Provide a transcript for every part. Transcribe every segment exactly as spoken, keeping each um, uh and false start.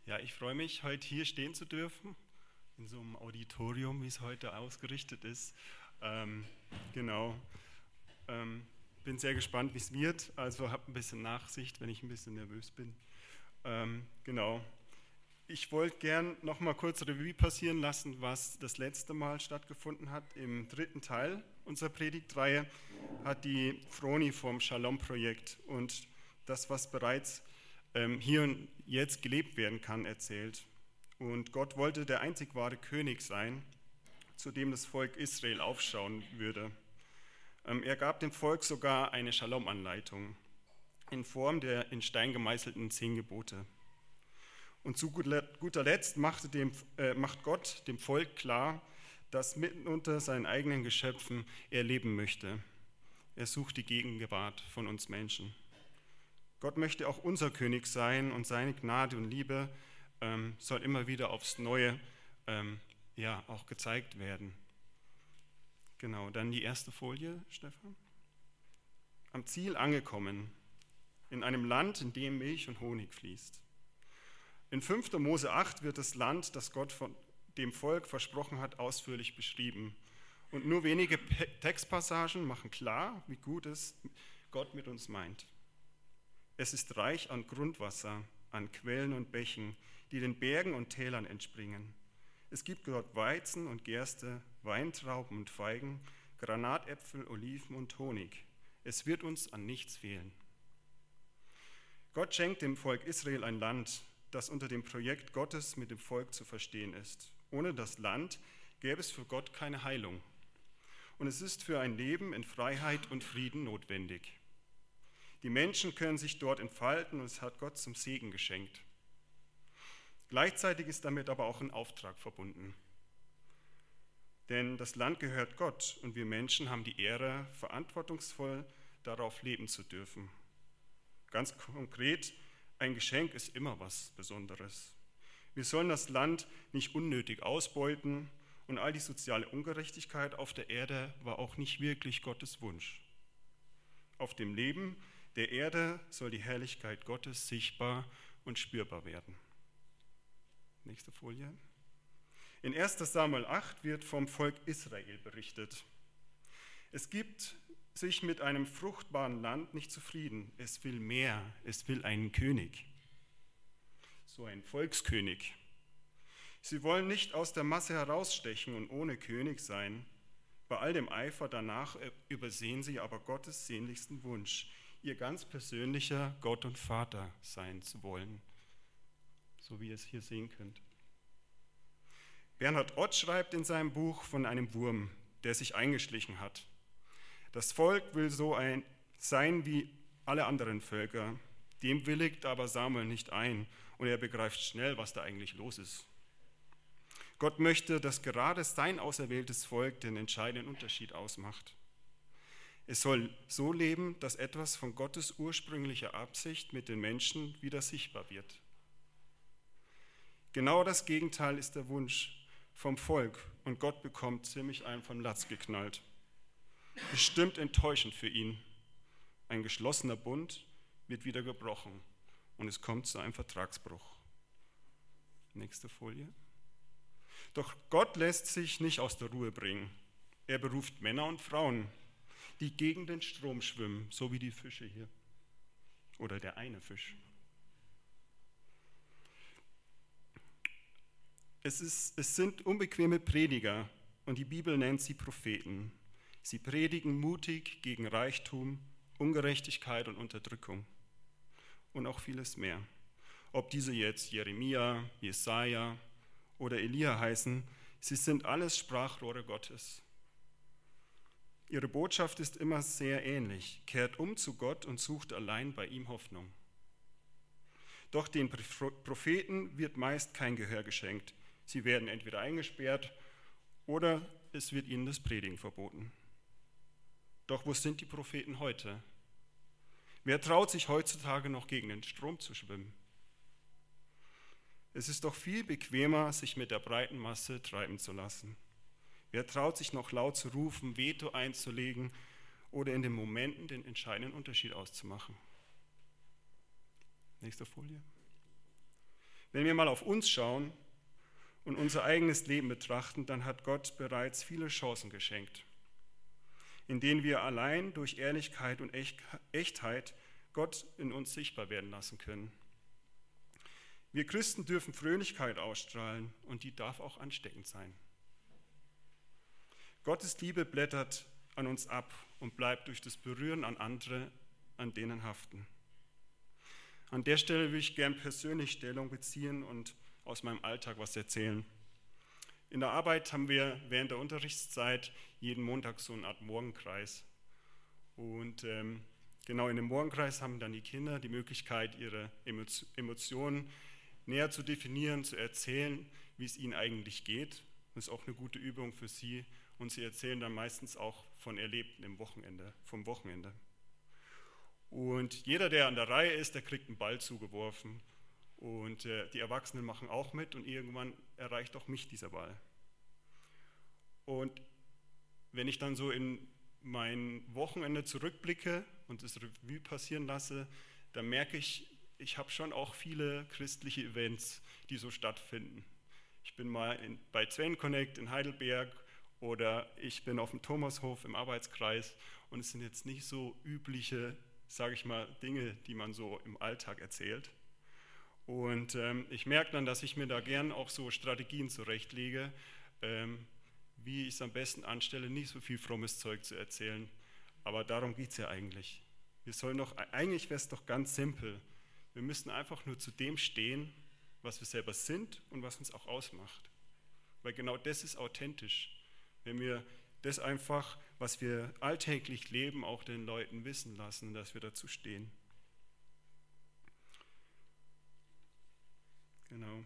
Ja, ich freue mich, heute hier stehen zu dürfen, in so einem Auditorium, wie es heute ausgerichtet ist. Ähm, genau. Ähm, bin sehr gespannt, wie es wird, also habt ein bisschen Nachsicht, wenn ich ein bisschen nervös bin. Ähm, genau. Ich wollte gern noch mal kurz Revue passieren lassen, was das letzte Mal stattgefunden hat. Im dritten Teil unserer Predigtreihe hat die Froni vom Shalom-Projekt und das, was bereits ähm, hier und jetzt gelebt werden kann, erzählt. Und Gott wollte der einzig wahre König sein, zu dem das Volk Israel aufschauen würde. Ähm, er gab dem Volk sogar eine Shalom-Anleitung in Form der in Stein gemeißelten zehn Gebote. Und zu guter Letzt machte dem, äh, macht Gott dem Volk klar, dass mitten unter seinen eigenen Geschöpfen er leben möchte. Er sucht die Gegenwart von uns Menschen. Gott möchte auch unser König sein und seine Gnade und Liebe ähm, soll immer wieder aufs Neue ähm, ja, auch gezeigt werden. Genau, dann die erste Folie, Stefan. Am Ziel angekommen, in einem Land, in dem Milch und Honig fließt. In fünfter Mose acht wird das Land, das Gott von dem Volk versprochen hat, ausführlich beschrieben. Und nur wenige Textpassagen machen klar, wie gut es Gott mit uns meint. Es ist reich an Grundwasser, an Quellen und Bächen, die den Bergen und Tälern entspringen. Es gibt dort Weizen und Gerste, Weintrauben und Feigen, Granatäpfel, Oliven und Honig. Es wird uns an nichts fehlen. Gott schenkt dem Volk Israel ein Land, das unter dem Projekt Gottes mit dem Volk zu verstehen ist. Ohne das Land gäbe es für Gott keine Heilung. Und es ist für ein Leben in Freiheit und Frieden notwendig. Die Menschen können sich dort entfalten und es hat Gott zum Segen geschenkt. Gleichzeitig ist damit aber auch ein Auftrag verbunden. Denn das Land gehört Gott und wir Menschen haben die Ehre, verantwortungsvoll darauf leben zu dürfen. Ganz konkret, ein Geschenk ist immer was Besonderes. Wir sollen das Land nicht unnötig ausbeuten und all die soziale Ungerechtigkeit auf der Erde war auch nicht wirklich Gottes Wunsch. Auf dem Leben der Erde soll die Herrlichkeit Gottes sichtbar und spürbar werden. Nächste Folie. In erster Samuel acht wird vom Volk Israel berichtet. Es gibt sich mit einem fruchtbaren Land nicht zufrieden. Es will mehr, es will einen König. So ein Volkskönig. Sie wollen nicht aus der Masse herausstechen und ohne König sein. Bei all dem Eifer danach übersehen sie aber Gottes sehnlichsten Wunsch, ihr ganz persönlicher Gott und Vater sein zu wollen, so wie ihr es hier sehen könnt. Bernhard Ott schreibt in seinem Buch von einem Wurm, der sich eingeschlichen hat. Das Volk will so ein, sein wie alle anderen Völker, dem willigt aber Samuel nicht ein und er begreift schnell, was da eigentlich los ist. Gott möchte, dass gerade sein auserwähltes Volk den entscheidenden Unterschied ausmacht. Es soll so leben, dass etwas von Gottes ursprünglicher Absicht mit den Menschen wieder sichtbar wird. Genau das Gegenteil ist der Wunsch vom Volk und Gott bekommt ziemlich einen vom Latz geknallt. Bestimmt enttäuschend für ihn. Ein geschlossener Bund wird wieder gebrochen und es kommt zu einem Vertragsbruch. Nächste Folie. Doch Gott lässt sich nicht aus der Ruhe bringen. Er beruft Männer und Frauen, die gegen den Strom schwimmen, so wie die Fische hier. Oder der eine Fisch. Es, ist, es sind unbequeme Prediger und die Bibel nennt sie Propheten. Sie predigen mutig gegen Reichtum, Ungerechtigkeit und Unterdrückung und auch vieles mehr. Ob diese jetzt Jeremia, Jesaja oder Elia heißen, sie sind alles Sprachrohre Gottes. Ihre Botschaft ist immer sehr ähnlich. Kehrt um zu Gott und sucht allein bei ihm Hoffnung. Doch den Propheten wird meist kein Gehör geschenkt. Sie werden entweder eingesperrt oder es wird ihnen das Predigen verboten. Doch wo sind die Propheten heute? Wer traut sich heutzutage noch gegen den Strom zu schwimmen? Es ist doch viel bequemer, sich mit der breiten Masse treiben zu lassen. Wer traut sich noch laut zu rufen, Veto einzulegen oder in den Momenten den entscheidenden Unterschied auszumachen? Nächste Folie. Wenn wir mal auf uns schauen und unser eigenes Leben betrachten, dann hat Gott bereits viele Chancen geschenkt, in denen wir allein durch Ehrlichkeit und Echtheit Gott in uns sichtbar werden lassen können. Wir Christen dürfen Fröhlichkeit ausstrahlen und die darf auch ansteckend sein. Gottes Liebe blättert an uns ab und bleibt durch das Berühren an andere, an denen haften. An der Stelle will ich gern persönlich Stellung beziehen und aus meinem Alltag was erzählen. In der Arbeit haben wir während der Unterrichtszeit jeden Montag so eine Art Morgenkreis. Und ähm, genau in dem Morgenkreis haben dann die Kinder die Möglichkeit, ihre Emotionen näher zu definieren, zu erzählen, wie es ihnen eigentlich geht. Das ist auch eine gute Übung für sie. Und sie erzählen dann meistens auch von Erlebten im Wochenende, vom Wochenende. Und jeder, der an der Reihe ist, der kriegt einen Ball zugeworfen. Und äh, die Erwachsenen machen auch mit und irgendwann erreicht auch mich dieser Ball. Und wenn ich dann so in mein Wochenende zurückblicke und das Revue passieren lasse, dann merke ich, ich habe schon auch viele christliche Events, die so stattfinden. Ich bin mal in, bei Zwen Connect in Heidelberg oder ich bin auf dem Thomashof im Arbeitskreis und es sind jetzt nicht so übliche, sage ich mal, Dinge, die man so im Alltag erzählt. Und ähm, ich merke dann, dass ich mir da gern auch so Strategien zurechtlege, ähm, wie ich es am besten anstelle, nicht so viel frommes Zeug zu erzählen. Aber darum geht es ja eigentlich. Wir sollen doch, eigentlich wäre es doch ganz simpel. Wir müssen einfach nur zu dem stehen, was wir selber sind und was uns auch ausmacht. Weil genau das ist authentisch. Wenn wir das einfach, was wir alltäglich leben, auch den Leuten wissen lassen, dass wir dazu stehen. Genau.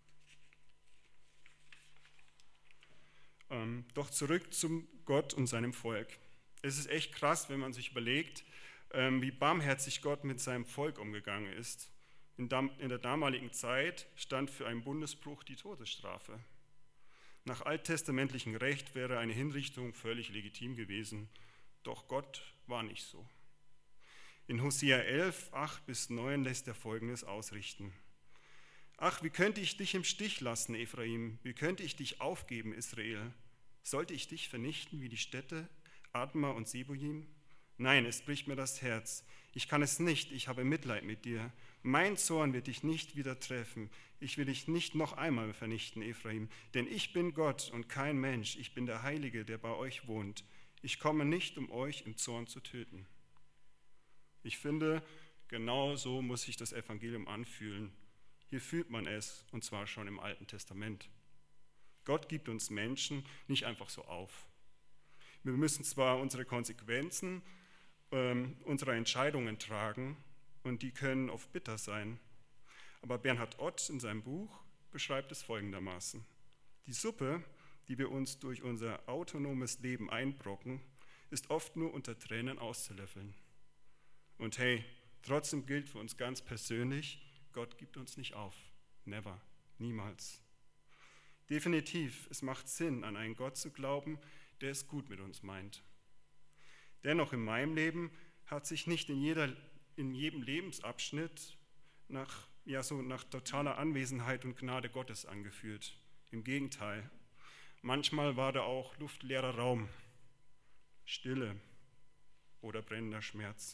Ähm, doch zurück zum Gott und seinem Volk. Es ist echt krass, wenn man sich überlegt, ähm, wie barmherzig Gott mit seinem Volk umgegangen ist. In, dam- in der damaligen Zeit stand für einen Bundesbruch die Todesstrafe. Nach alttestamentlichem Recht wäre eine Hinrichtung völlig legitim gewesen, doch Gott war nicht so. In Hosea elf, acht bis neun lässt er Folgendes ausrichten. Ach, wie könnte ich dich im Stich lassen, Ephraim? Wie könnte ich dich aufgeben, Israel? Sollte ich dich vernichten wie die Städte Adma und Seboim? Nein, es bricht mir das Herz. Ich kann es nicht, ich habe Mitleid mit dir. Mein Zorn wird dich nicht wieder treffen. Ich will dich nicht noch einmal vernichten, Ephraim. Denn ich bin Gott und kein Mensch. Ich bin der Heilige, der bei euch wohnt. Ich komme nicht, um euch im Zorn zu töten. Ich finde, genau so muss sich das Evangelium anfühlen. Hier fühlt man es, und zwar schon im Alten Testament. Gott gibt uns Menschen nicht einfach so auf. Wir müssen zwar unsere Konsequenzen ähm, unserer Entscheidungen tragen, und die können oft bitter sein. Aber Bernhard Ott in seinem Buch beschreibt es folgendermaßen. Die Suppe, die wir uns durch unser autonomes Leben einbrocken, ist oft nur unter Tränen auszulöffeln. Und hey, trotzdem gilt für uns ganz persönlich, Gott gibt uns nicht auf. Never, niemals. Definitiv, es macht Sinn, an einen Gott zu glauben, der es gut mit uns meint. Dennoch in meinem Leben hat sich nicht in, jeder, in jedem Lebensabschnitt nach, ja, so nach totaler Anwesenheit und Gnade Gottes angefühlt. Im Gegenteil, manchmal war da auch luftleerer Raum, Stille oder brennender Schmerz.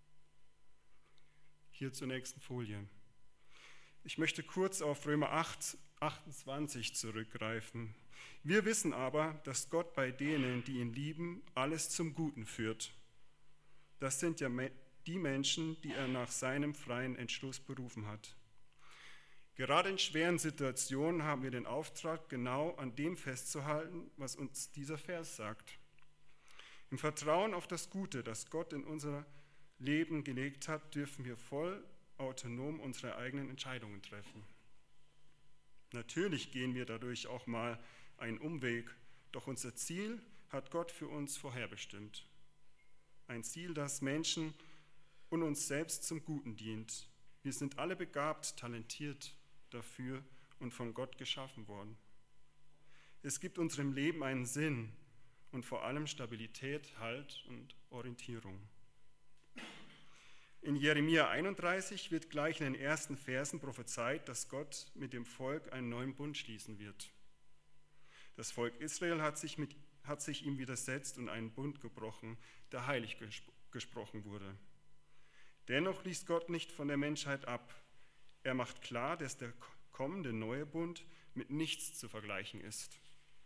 Hier zur nächsten Folie. Ich möchte kurz auf Römer acht, achtundzwanzig zurückgreifen. Wir wissen aber, dass Gott bei denen, die ihn lieben, alles zum Guten führt. Das sind ja die Menschen, die er nach seinem freien Entschluss berufen hat. Gerade in schweren Situationen haben wir den Auftrag, genau an dem festzuhalten, was uns dieser Vers sagt. Im Vertrauen auf das Gute, das Gott in unser Leben gelegt hat, dürfen wir voll autonom unsere eigenen Entscheidungen treffen. Natürlich gehen wir dadurch auch mal einen Umweg, doch unser Ziel hat Gott für uns vorherbestimmt. Ein Ziel, das Menschen und uns selbst zum Guten dient. Wir sind alle begabt, talentiert dafür und von Gott geschaffen worden. Es gibt unserem Leben einen Sinn und vor allem Stabilität, Halt und Orientierung. In Jeremia einunddreißig wird gleich in den ersten Versen prophezeit, dass Gott mit dem Volk einen neuen Bund schließen wird. Das Volk Israel hat sich, mit, hat sich ihm widersetzt und einen Bund gebrochen, der heilig gespro- gesprochen wurde. Dennoch ließ Gott nicht von der Menschheit ab. Er macht klar, dass der kommende neue Bund mit nichts zu vergleichen ist.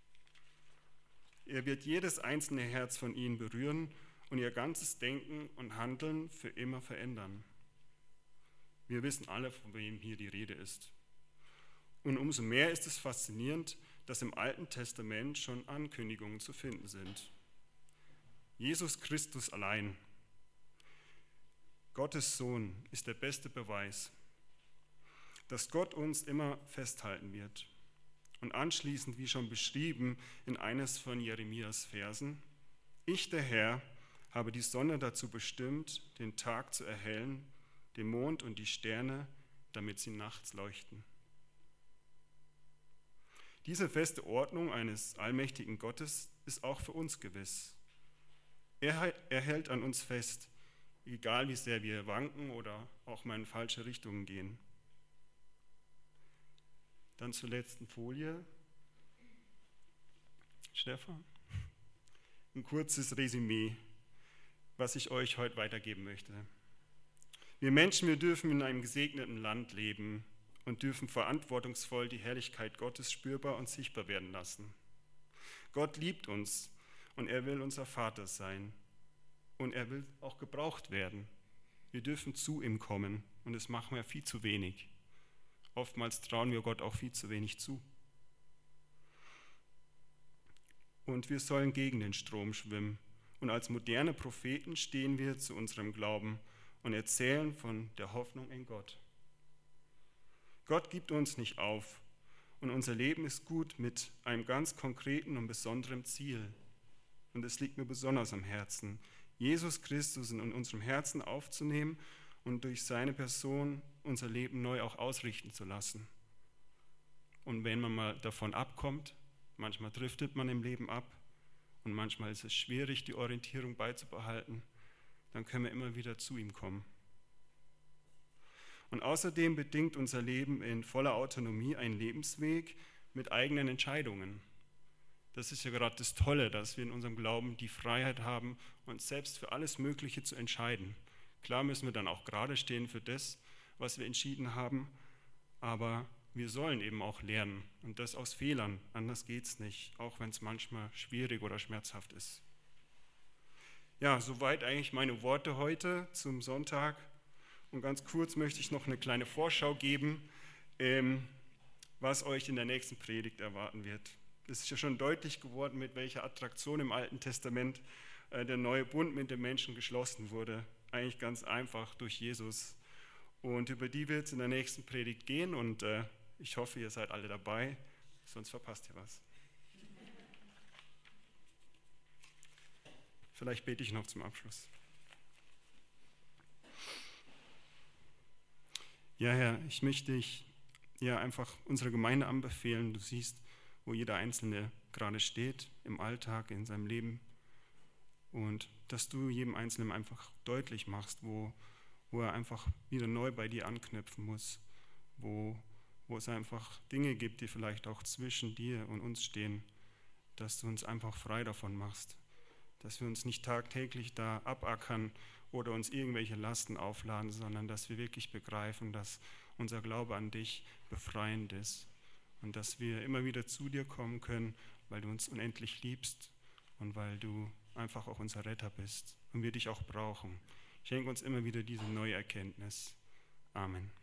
Er wird jedes einzelne Herz von ihnen berühren und ihr ganzes Denken und Handeln für immer verändern. Wir wissen alle, von wem hier die Rede ist. Und umso mehr ist es faszinierend, dass im Alten Testament schon Ankündigungen zu finden sind. Jesus Christus allein, Gottes Sohn, ist der beste Beweis, dass Gott uns immer festhalten wird. Und anschließend, wie schon beschrieben, in eines von Jeremias Versen: Ich, der Herr, habe die Sonne dazu bestimmt, den Tag zu erhellen, den Mond und die Sterne, damit sie nachts leuchten. Diese feste Ordnung eines allmächtigen Gottes ist auch für uns gewiss. Er, er hält an uns fest, egal wie sehr wir wanken oder auch mal in falsche Richtungen gehen. Dann zur letzten Folie. Stefan? Ein kurzes Resümee, was ich euch heute weitergeben möchte. Wir Menschen, wir dürfen in einem gesegneten Land leben und dürfen verantwortungsvoll die Herrlichkeit Gottes spürbar und sichtbar werden lassen. Gott liebt uns und er will unser Vater sein und er will auch gebraucht werden. Wir dürfen zu ihm kommen und das machen wir viel zu wenig. Oftmals trauen wir Gott auch viel zu wenig zu. Und wir sollen gegen den Strom schwimmen. Und als moderne Propheten stehen wir zu unserem Glauben und erzählen von der Hoffnung in Gott. Gott gibt uns nicht auf und unser Leben ist gut mit einem ganz konkreten und besonderen Ziel. Und es liegt mir besonders am Herzen, Jesus Christus in unserem Herzen aufzunehmen und durch seine Person unser Leben neu auch ausrichten zu lassen. Und wenn man mal davon abkommt, manchmal driftet man im Leben ab und manchmal ist es schwierig, die Orientierung beizubehalten, dann können wir immer wieder zu ihm kommen. Und außerdem bedingt unser Leben in voller Autonomie einen Lebensweg mit eigenen Entscheidungen. Das ist ja gerade das Tolle, dass wir in unserem Glauben die Freiheit haben, uns selbst für alles Mögliche zu entscheiden. Klar müssen wir dann auch gerade stehen für das, was wir entschieden haben, aber wir sollen eben auch lernen und das aus Fehlern, anders geht es nicht, auch wenn es manchmal schwierig oder schmerzhaft ist. Ja, soweit eigentlich meine Worte heute zum Sonntag und ganz kurz möchte ich noch eine kleine Vorschau geben, ähm, was euch in der nächsten Predigt erwarten wird. Es ist ja schon deutlich geworden, mit welcher Attraktion im Alten Testament äh, der neue Bund mit den Menschen geschlossen wurde. Eigentlich ganz einfach durch Jesus. Und über die wird es in der nächsten Predigt gehen und äh, ich hoffe, ihr seid alle dabei, sonst verpasst ihr was. Vielleicht bete ich noch zum Abschluss. Ja, Herr, ich möchte dich ja einfach unserer Gemeinde anbefehlen. Du siehst, wo jeder Einzelne gerade steht, im Alltag, in seinem Leben. Und dass du jedem Einzelnen einfach deutlich machst, wo, wo er einfach wieder neu bei dir anknüpfen muss, wo, wo es einfach Dinge gibt, die vielleicht auch zwischen dir und uns stehen, dass du uns einfach frei davon machst, dass wir uns nicht tagtäglich da abackern oder uns irgendwelche Lasten aufladen, sondern dass wir wirklich begreifen, dass unser Glaube an dich befreiend ist und dass wir immer wieder zu dir kommen können, weil du uns unendlich liebst und weil du einfach auch unser Retter bist und wir dich auch brauchen. Schenk uns immer wieder diese neue Erkenntnis. Amen.